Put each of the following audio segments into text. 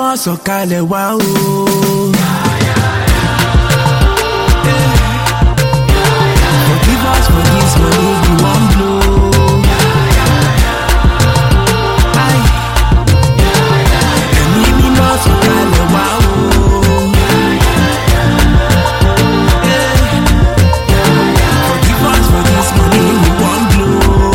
mímọ́ sọ̀kalẹ̀ wá o. Forgive us for this money we wan blow. Ẹ̀mí mímọ́ sọ̀kalẹ̀ wá o. Forgive us for this money we wan blow.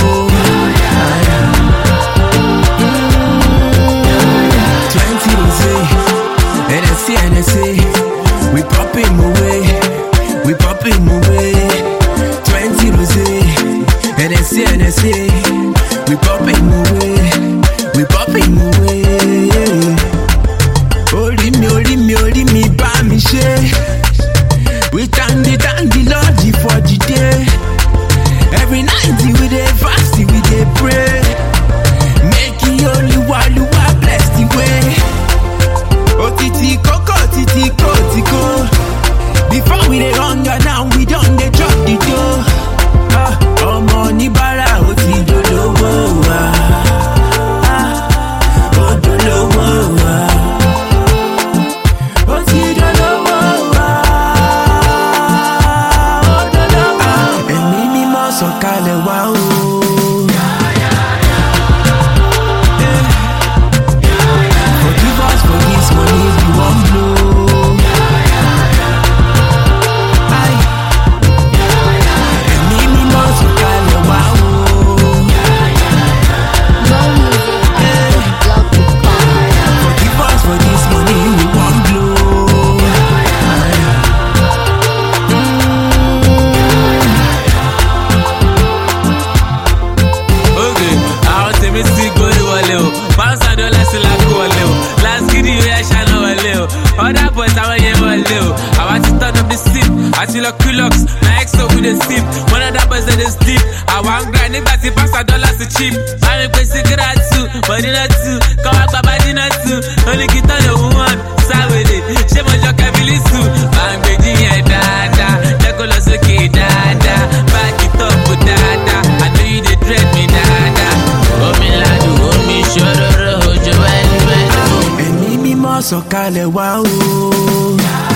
NSA, we pop him away, we pop him away. 20 rosé, NSA, we pop him away, we pop him away. Ori mi, bá mi ṣe. We thank the Lord for the day. Every night we dey fast, we dey pray. Make you only Oluwa bless the way. Titico. Before we dey hunger, now we done dey drop the dough. Ọmọ oníbàárà ó ti dolówó wa. Ó dolówó wa. Ó ti dolówó wa. Ó dolówó wa. Ẹ̀mí mímọ́ sọ̀kalẹ̀ wá o. Forgive us for this money we wan blow. Other boys I want you little. I want to turn up the sip. I see like Kulux, my ex so with the sip. One of the boys that is deep. I want grind, nigga, see pass $1 to cheap. I make me cigarette too, but not too. Come back, baba, dinner too. Only get on the one, side with it. She want your cabili too. I'm begging ya, dada. Jacola suki, dada. Back it up with dada. I know you did dread me, dada. Oh, me ladu, oh, me shororo, Joel, Ẹ̀mí mímọ́ sọ̀kalẹ̀ wá o.